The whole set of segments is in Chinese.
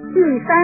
第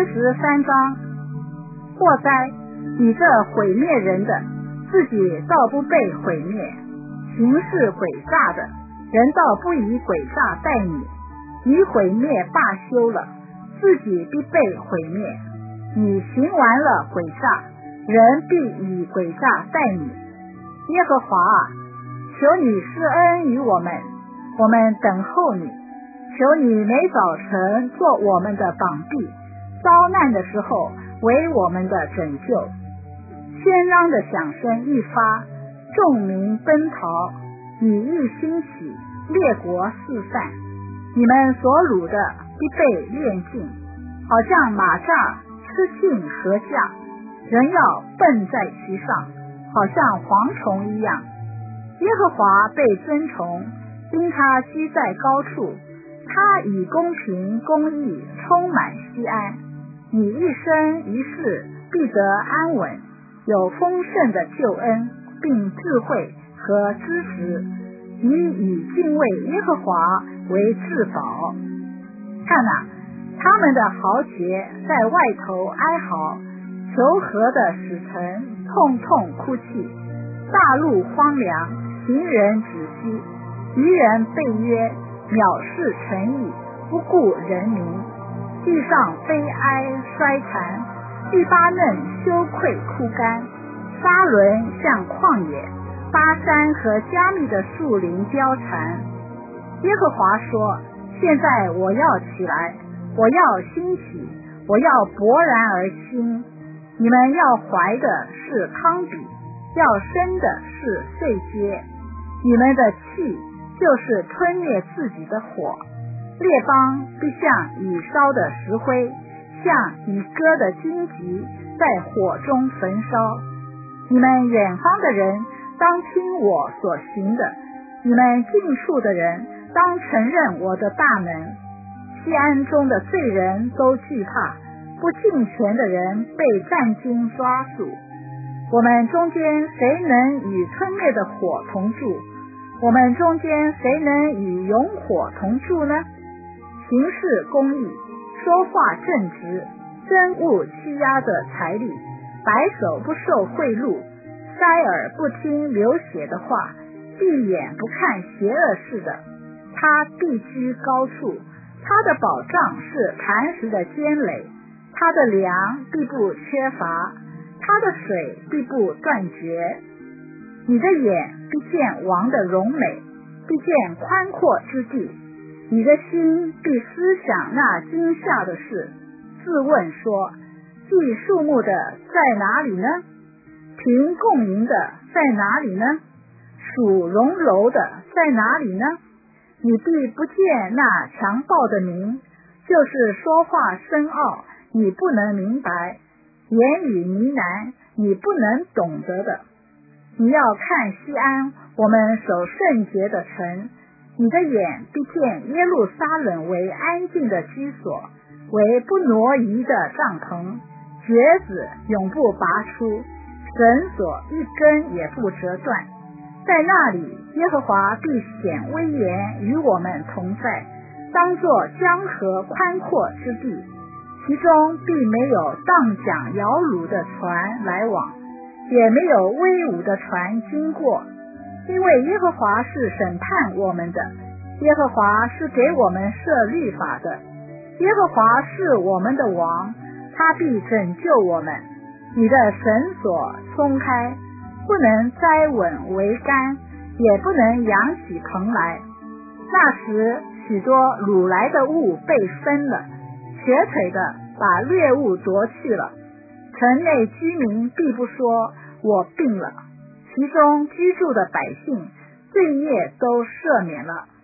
33章。祸哉，你这毁灭人的，自己倒不被毁灭；行事诡诈的，人倒不以诡诈待你。你毁灭罢休了，自己必被毁灭。你行完了诡诈，人必以诡诈待你。耶和华啊，求你施恩于我们，我们等候你。求你每早晨做我们的膀臂，遭难的时候为我们的拯救。喧嚷的响声一发，众民奔逃，你一兴起，列国四散。你们所掳的必被炼尽，好像马蚱吃尽禾稼，人要蹦在其上，好像蝗虫一样。耶和华被尊崇，因他居在高处，他以公平公义充满西安。你一生一世必得安稳，有丰盛的救恩，并智慧和知识。你以敬畏耶和华为至宝。看哪，他们的豪杰在外头哀嚎，求和的使臣痛痛哭泣。大陆荒凉，行人止息，愚人背约，藐视诚意，不顾人民。地上悲哀衰残，利巴嫩羞愧枯干，沙伦像旷野，巴山和加密的树林交缠。耶和华说，现在我要起来，我要兴起，我要勃然而兴。你们要怀的是糠秕，要生的是碎秸。你们的气就是吞灭自己的火，列邦必像已烧的石灰，像已割的荆棘，在火中焚烧。你们远方的人当听我所行的，你们近处的人当承认我的大能。西安中的罪人都惧怕，不敬虔的人被战惊抓住。我们中间谁能与吞灭的火同住？我们中间谁能与永火同住呢？行事公义，说话正直，憎恶欺压的财力，白手不受贿赂，塞耳不听流血的话，闭眼不看邪恶事的。他必居高处，他的保障是磐石的坚垒，他的粮必不缺乏，他的水必不断绝。你的眼必见王的荣美，必见宽阔之地。你的心必思想那惊吓的事，自问说，计数目的在哪里呢？凭共赢的在哪里呢？数荣楼的在哪里呢？你必不见那强暴的名，就是说话深奥，你不能明白，言语呢喃，你不能懂得的。你要看西安，我们守圣洁的城。你的眼必见耶路撒冷为安静的居所，为不挪移的帐篷，橛子永不拔出，绳索一根也不折断。在那里，耶和华必显威严与我们同在，当作江河宽阔之地，其中必没有荡桨摇橹的船来往，也没有威武的船经过。因为耶和华是审判我们的，耶和华是给我们设律法的，耶和华是我们的王，他必拯救我们。你的绳索松开，不能栽稳桅杆，也不能扬起棚来。那时许多掳来的物被分了，瘸腿的把掠物夺去了。城内居民必不说我病了，其中居住的百姓罪孽都赦免了。